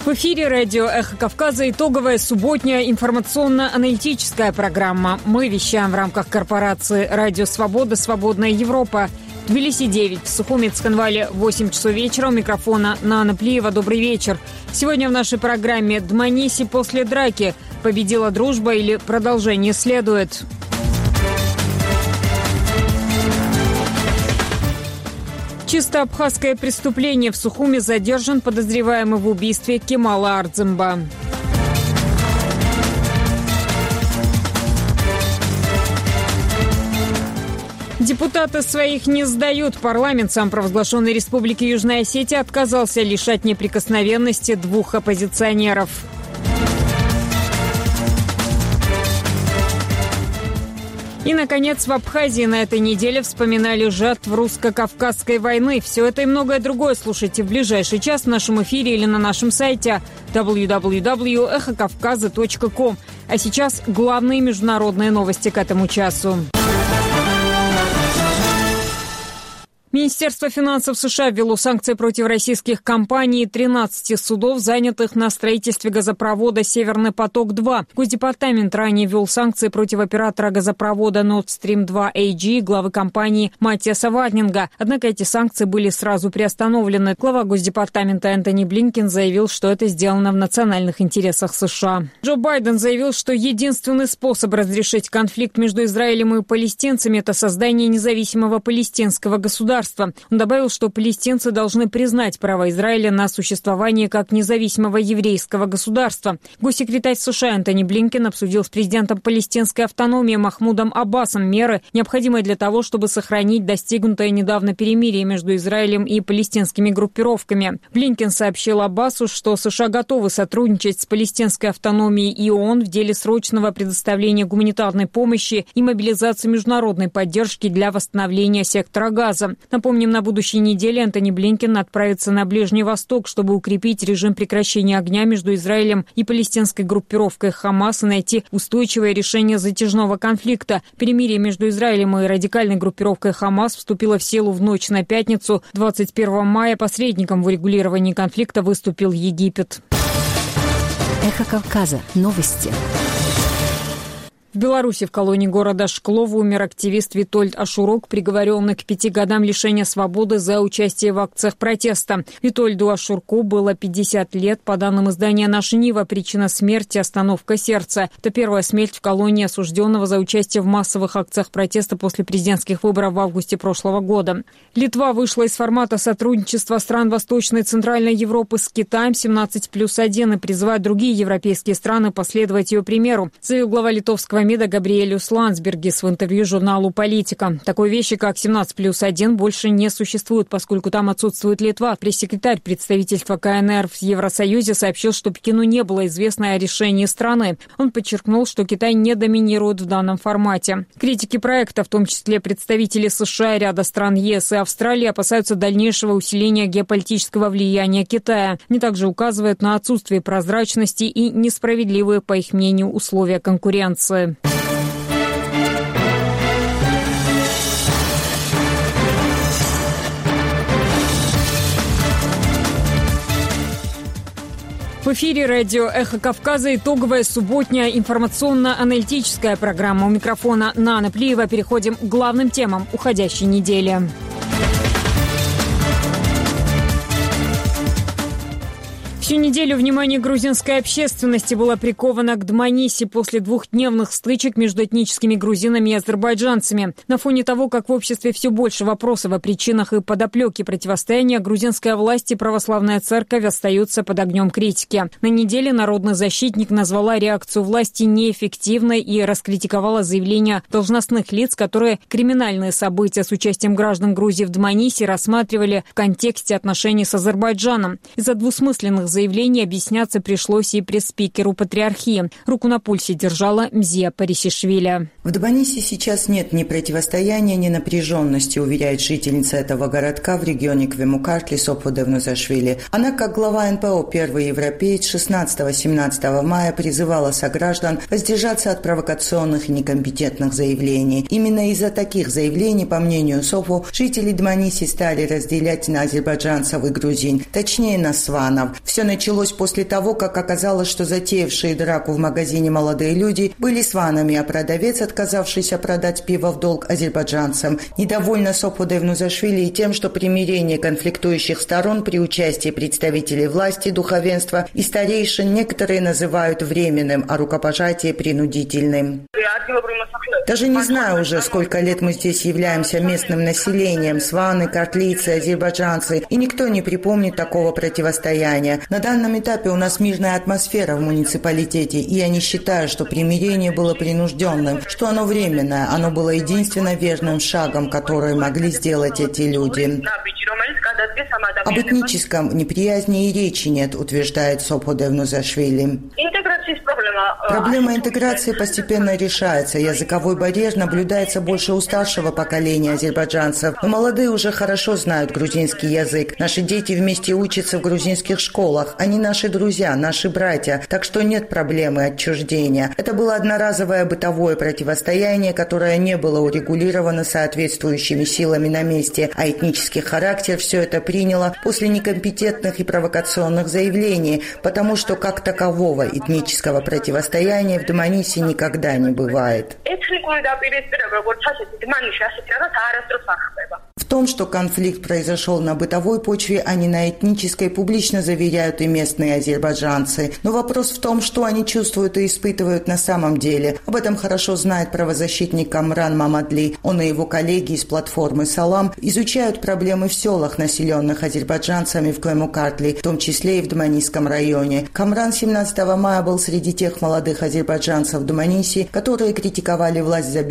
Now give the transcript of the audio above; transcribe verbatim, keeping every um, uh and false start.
В эфире радио «Эхо Кавказа» итоговая субботняя информационно-аналитическая программа. Мы вещаем в рамках корпорации «Радио Свобода. Свободная Европа». Тбилиси девять, в Сухуми, Цхинвале восемь часов вечера. У микрофона Нана Плиева. Добрый вечер. Сегодня в нашей программе «Дманиси после драки. Победила дружба или продолжение следует?» Чисто абхазское преступление. В Сухуми задержан подозреваемый в убийстве Кемала Ардзимба. Депутаты своих не сдают. Парламент самопровозглашенной Республики Южная Осетия отказался лишать неприкосновенности двух оппозиционеров. И, наконец, в Абхазии на этой неделе вспоминали жертв русско-кавказской войны. Все это и многое другое слушайте в ближайший час в нашем эфире или на нашем сайте дабл ю дабл ю дабл ю точка эхо кавказа точка ком. А сейчас главные международные новости к этому часу. Министерство финансов США ввело санкции против российских компаний и тринадцати судов, занятых на строительстве газопровода «Северный поток-два». Госдепартамент ранее ввел санкции против оператора газопровода Nord Stream два эй джи, главы компании Маттиаса Варнинга. Однако эти санкции были сразу приостановлены. Глава Госдепартамента Энтони Блинкен заявил, что это сделано в национальных интересах США. Джо Байден заявил, что единственный способ разрешить конфликт между Израилем и палестинцами – это создание независимого палестинского государства. Он добавил, что палестинцы должны признать право Израиля на существование как независимого еврейского государства. Госсекретарь США Энтони Блинкен обсудил с президентом палестинской автономии Махмудом Аббасом меры, необходимые для того, чтобы сохранить достигнутое недавно перемирие между Израилем и палестинскими группировками. Блинкен сообщил Аббасу, что США готовы сотрудничать с палестинской автономией и ООН в деле срочного предоставления гуманитарной помощи и мобилизации международной поддержки для восстановления сектора Газа. Напомним, на будущей неделе Энтони Блинкен отправится на Ближний Восток, чтобы укрепить режим прекращения огня между Израилем и палестинской группировкой Хамас и найти устойчивое решение затяжного конфликта. Перемирие между Израилем и радикальной группировкой Хамас вступило в силу в ночь на пятницу. двадцать первого мая посредником в урегулировании конфликта выступил Египет. Эхо Кавказа. Новости. В Беларуси в колонии города Шклово умер активист Витольд Ашурок, приговоренный к пяти годам лишения свободы за участие в акциях протеста. Витольду Ашурку было пятьдесят лет. По данным издания «Наша Нива», причина смерти – остановка сердца. Это первая смерть в колонии осужденного за участие в массовых акциях протеста после президентских выборов в августе прошлого года. Литва вышла из формата сотрудничества стран Восточной и Центральной Европы с Китаем семнадцать плюс один и призывает другие европейские страны последовать ее примеру, заявил глава литовского МИДа Габриэлиус Ландсбергис в интервью журналу «Политика». Такой вещи, как семнадцать плюс один, больше не существует, поскольку там отсутствует Литва. Пресс-секретарь представительства ка эн эр в Евросоюзе сообщил, что Пекину не было известно о решении страны. Он подчеркнул, что Китай не доминирует в данном формате. Критики проекта, в том числе представители США и ряда стран ЕС и Австралии, опасаются дальнейшего усиления геополитического влияния Китая. Они также указывают на отсутствие прозрачности и несправедливые, по их мнению, условия конкуренции. В эфире радио «Эхо Кавказа» итоговая субботняя информационно-аналитическая программа. У микрофона Нана Плиева. Переходим к главным темам уходящей недели. Всю неделю внимание грузинской общественности было приковано к Дманиси после двухдневных стычек между этническими грузинами и азербайджанцами. На фоне того, как в обществе все больше вопросов о причинах и подоплеке противостояния, грузинская власть и православная церковь остаются под огнем критики. На неделе народный защитник назвала реакцию власти неэффективной и раскритиковала заявления должностных лиц, которые криминальные события с участием граждан Грузии в Дманиси рассматривали в контексте отношений с Азербайджаном. Из-за двусмысленных заявлений заявлении объясняться пришлось и пресс-спикеру патриархии. Руку на пульсе держала Мзия Парисишвили. В Дманиси сейчас нет ни противостояния, ни напряженности, уверяет жительница этого городка в регионе Квемукартли Сопо Девнузашвили. Она, как глава эн пэ о «Первый европеец», шестнадцатого-семнадцатого мая призывала сограждан воздержаться от провокационных и некомпетентных заявлений. Именно из-за таких заявлений, по мнению Сопо, жители Дманиси стали разделять на азербайджанцев и грузин, точнее на сванов. Все началось после того, как оказалось, что затеявшие драку в магазине молодые люди были сванами, а продавец, отказавшийся продать пиво в долг азербайджанцам, недовольна Сопудевнузашвили и тем, что примирение конфликтующих сторон при участии представителей власти, духовенства и старейшин некоторые называют временным, а рукопожатие принудительным. Даже не знаю уже, сколько лет мы здесь являемся местным населением, сваны, картлийцы, азербайджанцы, и никто не припомнит такого противостояния. На данном этапе у нас мирная атмосфера в муниципалитете, и я не считаю, что примирение было принужденным, что оно временное, оно было единственно верным шагом, который могли сделать эти люди. Об этническом неприязни и речи нет, утверждает Сопудевнузашвили. Проблема интеграции постепенно решается. Языковой барьер наблюдается больше у старшего поколения азербайджанцев. Но молодые уже хорошо знают грузинский язык. Наши дети вместе учатся в грузинских школах. Они наши друзья, наши братья. Так что нет проблемы отчуждения. Это было одноразовое бытовое противостояние, которое не было урегулировано соответствующими силами на месте, а этнический характер все это приняло после некомпетентных и провокационных заявлений, потому что как такового этнического противостояния в Доманисе никогда не бывает. В том, что конфликт произошел на бытовой почве, а не на этнической, публично заверяют и местные азербайджанцы. Но вопрос в том, что они чувствуют и испытывают на самом деле. Об этом хорошо знает правозащитник Камран Мамадли. Он и его коллеги из платформы «Салам» изучают проблемы в селах, населенных азербайджанцами в Квемукартли, в том числе и в Доманисском районе. Камран семнадцатого мая был среди тех молодых азербайджанцев в Доманисе, которые критиковали власть за